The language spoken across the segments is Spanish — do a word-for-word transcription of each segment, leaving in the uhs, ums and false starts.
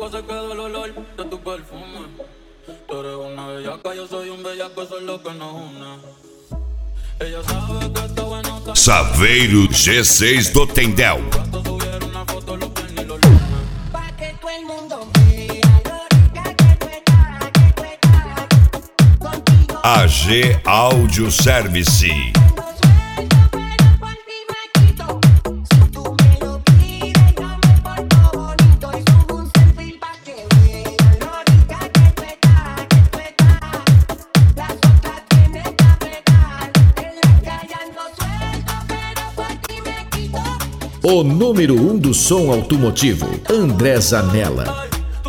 boca se quedó el olor de tu perfume. Tú eres una bellaca, yo soy un bellaco, eso es lo que nos une. Ella sabe que está bueno. Saveiro G seis do Tendel. A G Audio Service. O número um do som automotivo, André Zanella.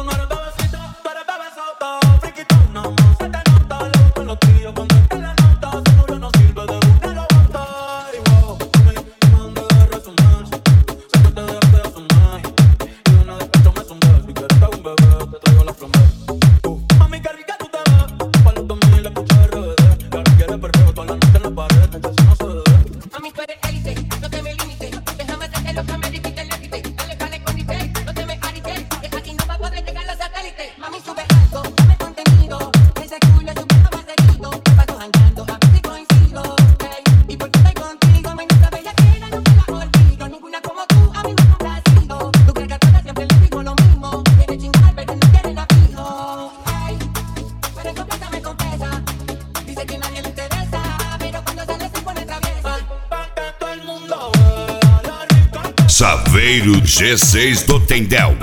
Saveiro G seis do Tendel.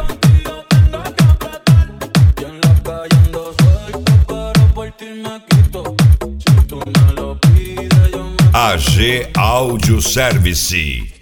A G Audio Service.